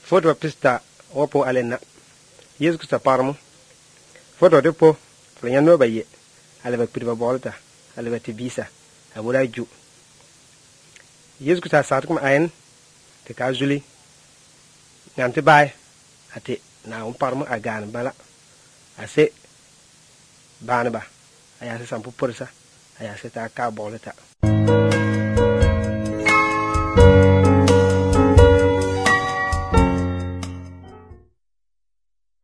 foto pista wapo alena Yesu Krista parmo foto de po flanya no baye aleba pirba bolta aleba tibisa abura ju Yesu Krista satkum ayen te ka juli ngante bay ate na on parmo agan bala ase banba aya se sampu pursa aya se ta ka bolta